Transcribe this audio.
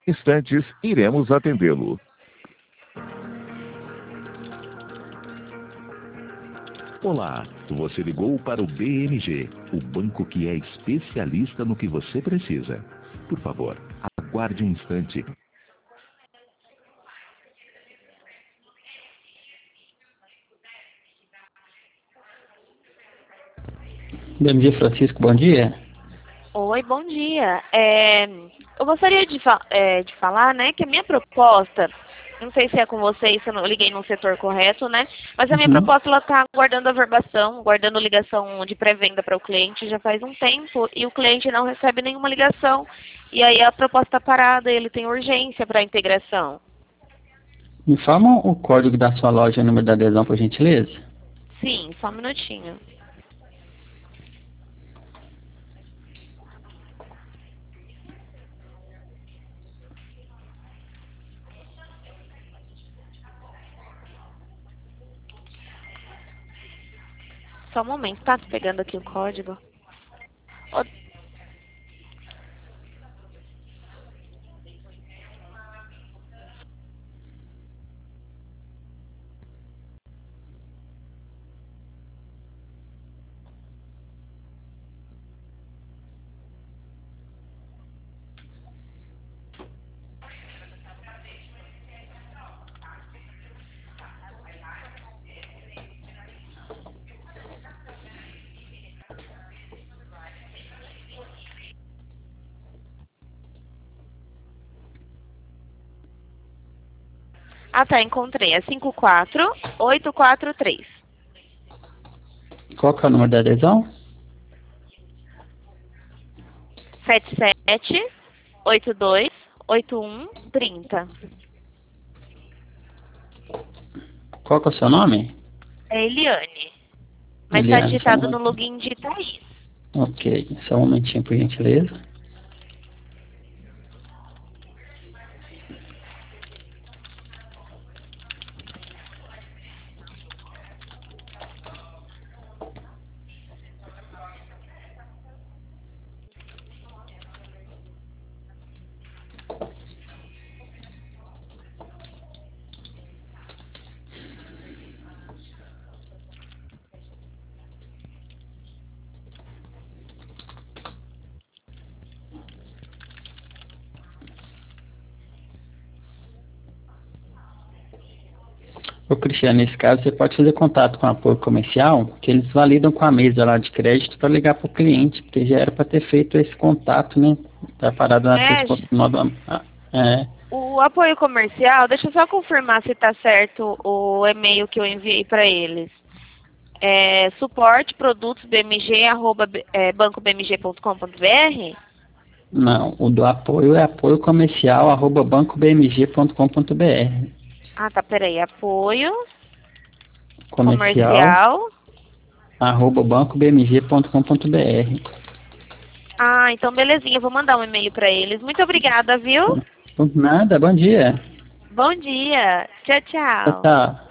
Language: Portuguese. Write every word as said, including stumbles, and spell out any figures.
Instantes, iremos atendê-lo. Olá, você ligou para o B M G, o banco que é especialista no que você precisa. Por favor, aguarde um instante. B M G Francisco, bom dia. Oi, bom dia. É, eu gostaria de, fa é, de falar, né, que a minha proposta, não sei se é com vocês, se eu não liguei no setor correto, né, mas a minha Uhum. proposta, ela está guardando a verbação, guardando ligação de pré-venda para o cliente já faz um tempo e o cliente não recebe nenhuma ligação. E aí a proposta está parada e ele tem urgência para a integração. Me informa o código da sua loja e o número da adesão, por gentileza? Sim, só um minutinho. Só um momento, tá? Tô pegando aqui o código. Ô, Ah, tá, encontrei. É cinco quatro oito quatro três. Qual que é o número da adesão? sete sete oito dois oito um trinta. Qual que é o seu nome? É Eliane. Mas está Eliane, só um digitado no momentinho. login de Thaís. Ok, só um momentinho, por gentileza. Ô, Cristiano, nesse caso, você pode fazer contato com o apoio comercial, que eles validam com a mesa lá de crédito para ligar para o cliente, porque já era para ter feito esse contato, né? Tá parado na É, sexta. É, o apoio comercial, deixa eu só confirmar se está certo o e-mail que eu enviei para eles. É suporte produtos bmg arroba é, banco b m g ponto com ponto b r. não, o do apoio é apoio comercial arroba banco b m g ponto com ponto b r. Ah, tá, peraí. Apoio Comercial comercial. arroba banco b m g ponto com ponto b r. Ah, então belezinha. Eu vou mandar um e-mail para eles. Muito obrigada, viu? Por nada, bom dia. Bom dia. Tchau, Tchau, tchau. tchau.